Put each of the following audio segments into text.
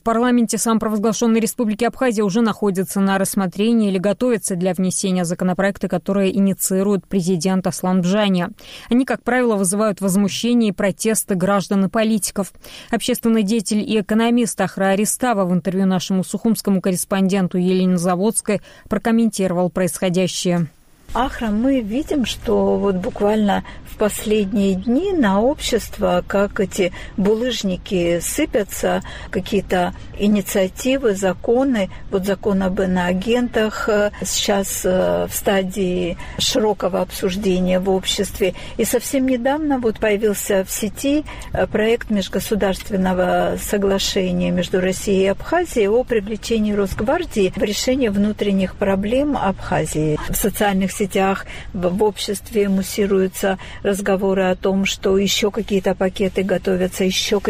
парламенте самопровозглашенной Республики Абхазия уже находится на рассмотрении или готовится для внесения законопроекта, которые инициирует президент Аслан Бжани. Они, как правило, вызывают возмущение и протесты граждан и политиков. Общественный деятель и экономист Ахра Аристава в интервью нашему сухумскому корреспонденту Елене Заводской прокомментировал происходящее. Ахра, мы видим, что вот буквально в последние дни на общество, как эти булыжники сыпятся, какие-то инициативы, законы. Вот закон об иноагентах сейчас в стадии широкого обсуждения в обществе. И совсем недавно вот появился в сети проект межгосударственного соглашения между Россией и Абхазией о привлечении Росгвардии в решение внутренних проблем Абхазии. В социальных сетях, в обществе муссируются разговоры о том, что еще какие-то пакеты готовятся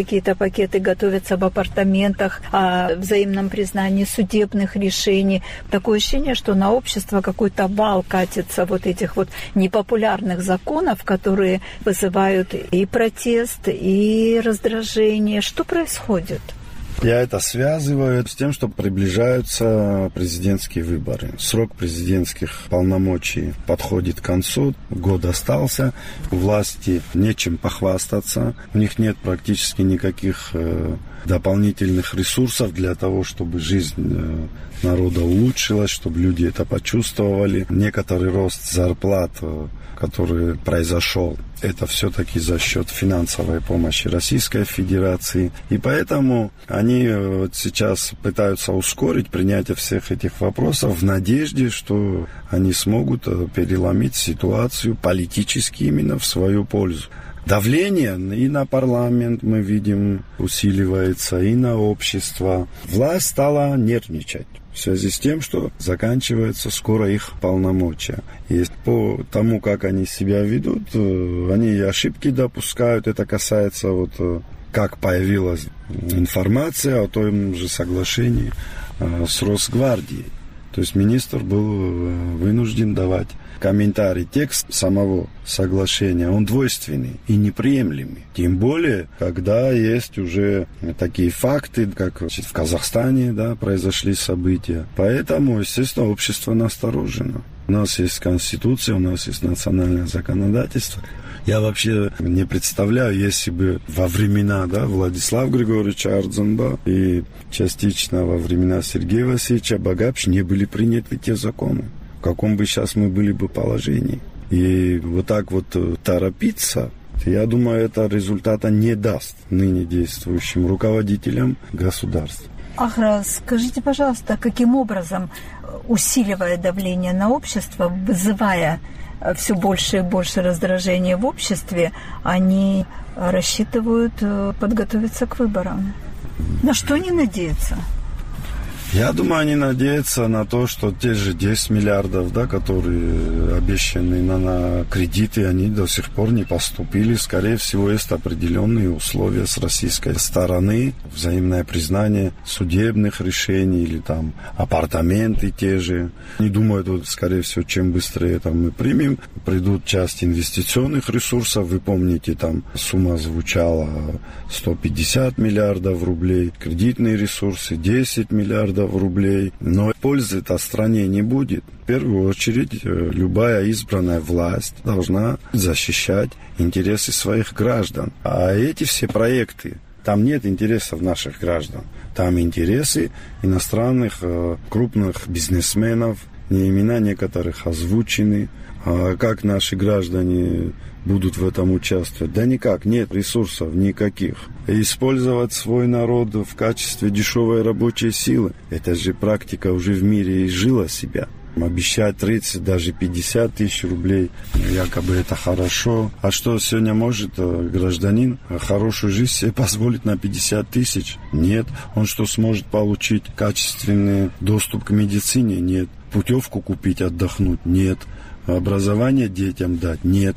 в апартаментах, о взаимном признании судебных решений. Такое ощущение, что на общество какой-то вал катится вот этих вот непопулярных законов, которые вызывают и протест, и раздражение. Что происходит? Я это связываю с тем, что приближаются президентские выборы. Срок президентских полномочий подходит к концу, год остался, у власти нечем похвастаться, у них нет практически никаких дополнительных ресурсов для того, чтобы жизнь народа улучшилась, чтобы люди это почувствовали. Некоторый рост зарплат, который произошел, это все-таки за счет финансовой помощи Российской Федерации. И поэтому они вот сейчас пытаются ускорить принятие всех этих вопросов в надежде, что они смогут переломить ситуацию политически именно в свою пользу. Давление и на парламент, мы видим, усиливается, и на общество. Власть стала нервничать в связи с тем, что заканчиваются скоро их полномочия. И по тому, как они себя ведут, они ошибки допускают. Это касается как появилась информация о том же соглашении с Росгвардией. То есть министр был вынужден давать комментарий. Текст самого соглашения, он двойственный и неприемлемый. Тем более, когда есть уже такие факты, как в Казахстане произошли события. Поэтому, естественно, общество насторожено. У нас есть Конституция, у нас есть национальное законодательство. Я вообще не представляю, если бы во времена Владислава Григорьевича Ардзанба и частично во времена Сергея Васильевича Багапши не были приняты те законы, в каком бы сейчас мы были бы положении. И вот так вот торопиться, я думаю, это результата не даст ныне действующим руководителям государства. Ахра, скажите, пожалуйста, каким образом, усиливая давление на общество, вызывая все больше и больше раздражения в обществе, они рассчитывают подготовиться к выборам? На что они надеются? Я думаю, они надеются на то, что те же 10 миллиардов, которые обещаны на кредиты, они до сих пор не поступили. Скорее всего, есть определенные условия с российской стороны, взаимное признание судебных решений или апартаменты те же. Не думаю, скорее всего, чем быстрее мы примем, придут часть инвестиционных ресурсов. Вы помните, сумма звучала 150 миллиардов рублей, кредитные ресурсы 10 миллиардов рублей, но пользы-то стране не будет. В первую очередь, любая избранная власть должна защищать интересы своих граждан. А эти все проекты, там нет интересов наших граждан. Там интересы иностранных крупных бизнесменов, имена некоторых озвучены. А как наши граждане будут в этом участвовать? Да никак, нет ресурсов никаких. Использовать свой народ в качестве дешевой рабочей силы, это же практика уже в мире изжила себя. Обещать 30, даже 50 тысяч рублей, якобы это хорошо. А что сегодня может гражданин хорошую жизнь себе позволить на 50 тысяч? Нет. Он что, сможет получить качественный доступ к медицине? Нет. Путевку купить, отдохнуть? Нет. Образование детям дать? Нет.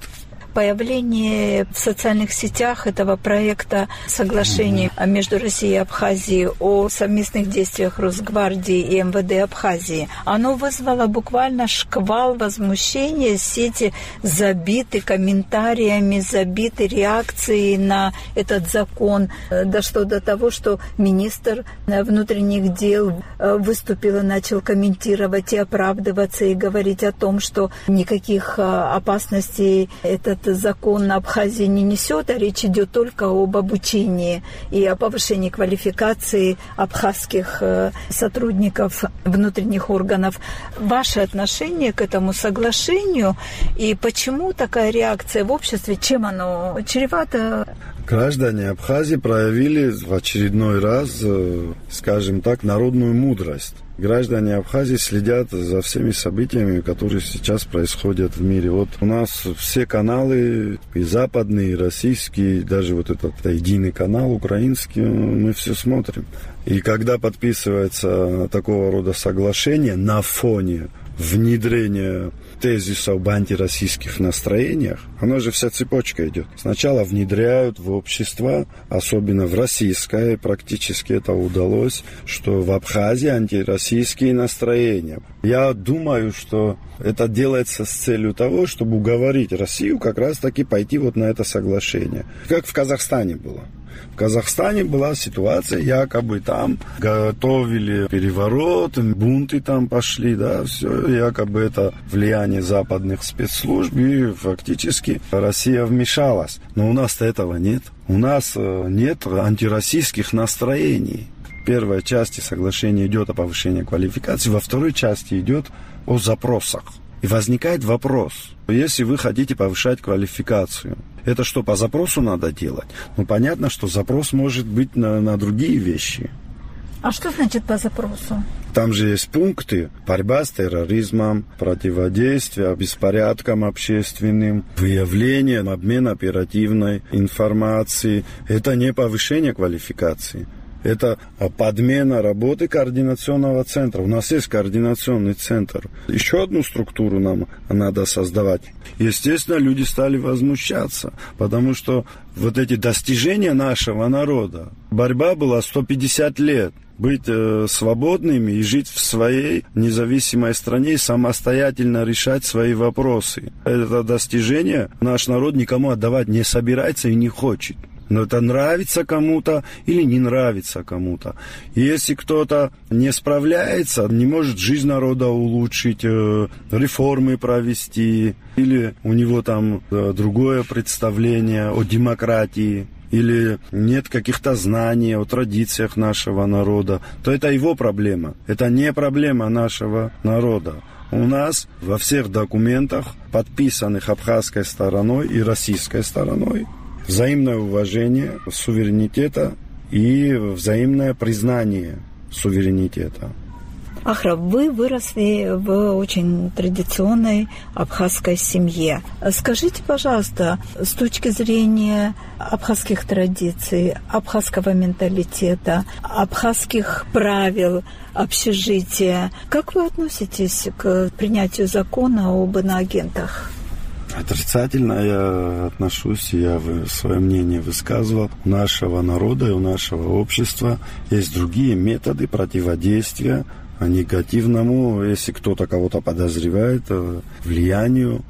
появление в социальных сетях этого проекта соглашения между Россией и Абхазией о совместных действиях Росгвардии и МВД Абхазии, оно вызвало буквально шквал возмущения, сети забиты комментариями, забиты реакцией на этот закон. Дошло до того, что министр внутренних дел выступил и начал комментировать и оправдываться, и говорить о том, что никаких опасностей этот закон на Абхазии не несет, а речь идет только об обучении и о повышении квалификации абхазских сотрудников внутренних органов. Ваше отношение к этому соглашению и почему такая реакция в обществе, чем оно чревато? Граждане Абхазии проявили в очередной раз, скажем так, народную мудрость. Граждане Абхазии следят за всеми событиями, которые сейчас происходят в мире. Вот у нас все каналы, и западные, и российские, даже вот этот единый канал украинский, мы все смотрим. И когда подписывается такого рода соглашение на фоне внедрения тезиса об антироссийских настроениях, оно же вся цепочка идет. Сначала внедряют в общество, особенно в российское, практически это удалось, что в Абхазии антироссийские настроения. Я думаю, что это делается с целью того, чтобы уговорить Россию как раз-таки пойти вот на это соглашение. Как в Казахстане было. В Казахстане была ситуация, якобы там готовили переворот, бунты там пошли, да, все, якобы это влияние западных спецслужб, и фактически Россия вмешалась. Но у нас-то этого нет. У нас нет антироссийских настроений. В первой части соглашения идет о повышении квалификации, во второй части идет о запросах. И возникает вопрос, если вы хотите повышать квалификацию, это что, по запросу надо делать? Ну, понятно, что запрос может быть на другие вещи. А что значит по запросу? Там же есть пункты: борьба с терроризмом, противодействие беспорядкам общественным, выявление, обмен оперативной информацией. Это не повышение квалификации. Это подмена работы координационного центра. У нас есть координационный центр. Еще одну структуру нам надо создавать. Естественно, люди стали возмущаться, потому что вот эти достижения нашего народа, борьба была 150 лет. Быть свободными и жить в своей независимой стране и самостоятельно решать свои вопросы. Это достижение наш народ никому отдавать не собирается и не хочет. Но это нравится кому-то или не нравится кому-то. И если кто-то не справляется, не может жизнь народа улучшить, реформы провести, или у него там другое представление о демократии, или нет каких-то знаний о традициях нашего народа, то это его проблема. Это не проблема нашего народа. У нас во всех документах, подписанных абхазской стороной и российской стороной, взаимное уважение суверенитета и взаимное признание суверенитета. Ахра, вы выросли в очень традиционной абхазской семье. Скажите, пожалуйста, с точки зрения абхазских традиций, абхазского менталитета, абхазских правил общежития, как вы относитесь к принятию закона об иноагентах? Отрицательно я отношусь, я свое мнение высказывал. У нашего народа и у нашего общества есть другие методы противодействия негативному, если кто-то кого-то подозревает, влиянию.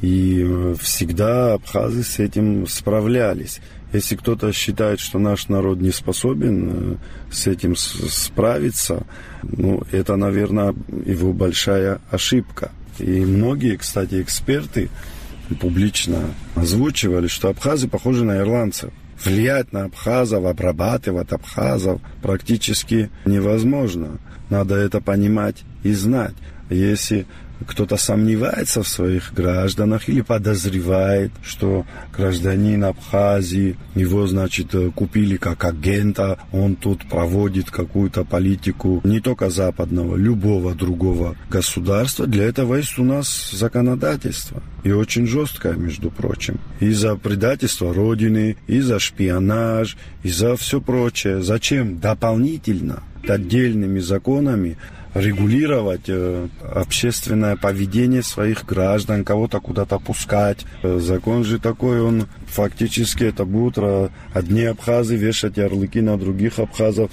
И всегда абхазы с этим справлялись. Если кто-то считает, что наш народ не способен с этим справиться, это, наверное, его большая ошибка. И многие, кстати, эксперты публично озвучивали, что абхазы похожи на ирландцев. Влиять на абхазов, обрабатывать абхазов практически невозможно. Надо это понимать и знать. Если кто-то сомневается в своих гражданах или подозревает, что гражданин Абхазии, его, купили как агента, он тут проводит какую-то политику не только западного, любого другого государства, для этого есть у нас законодательство. И очень жесткое, между прочим. И за предательство Родины, и за шпионаж, и за все прочее. Зачем дополнительно отдельными законами регулировать общественное поведение своих граждан, кого-то куда-то пускать. Закон же такой, он фактически это будут одни абхазы вешать ярлыки на других абхазов.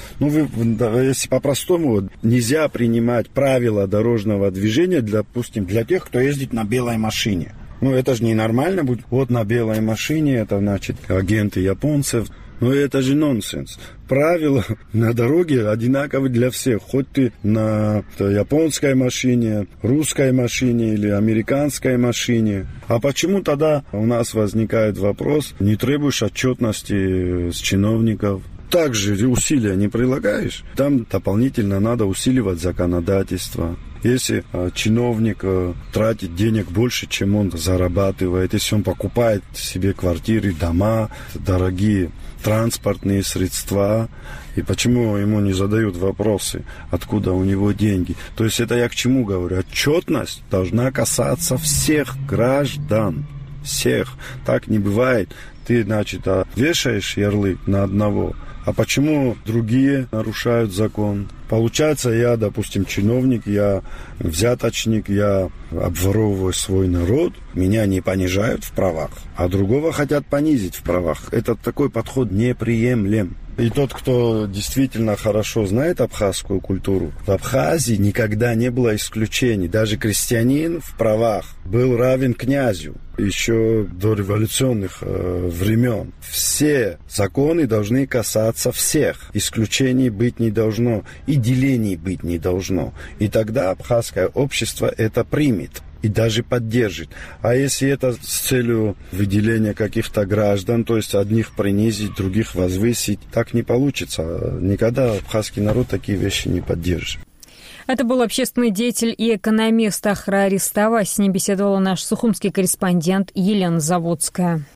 Если по-простому, нельзя принимать правила дорожного движения, допустим, для тех, кто ездит на белой машине. Это же ненормально будет. Вот на белой машине, это значит агенты японцев. Это же нонсенс. Правила на дороге одинаковы для всех. Хоть ты на японской машине, русской машине или американской машине. А почему тогда у нас возникает вопрос, не требуешь отчетности с чиновников? Также усилия не прилагаешь. Там дополнительно надо усиливать законодательство. Если чиновник тратит денег больше, чем он зарабатывает, если он покупает себе квартиры, дома, дорогие транспортные средства, и почему ему не задают вопросы, откуда у него деньги. То есть это я к чему говорю? Отчетность должна касаться всех граждан. Всех. Так не бывает. Ты, вешаешь ярлык на одного, а почему другие нарушают закон? Получается, я, допустим, чиновник, я взяточник, я обворовываю свой народ, меня не понижают в правах, а другого хотят понизить в правах. Этот такой подход неприемлем. И тот, кто действительно хорошо знает абхазскую культуру, в Абхазии никогда не было исключений. Даже крестьянин в правах был равен князю еще до революционных времен. Все законы должны касаться всех. Исключений быть не должно. И делений быть не должно. И тогда абхазское общество это примет и даже поддержит. А если это с целью выделения каких-то граждан, то есть одних принизить, других возвысить, так не получится. Никогда абхазский народ такие вещи не поддержит. Это был общественный деятель и экономист Ахра Аристава. С ним беседовала наш сухумский корреспондент Елена Заводская.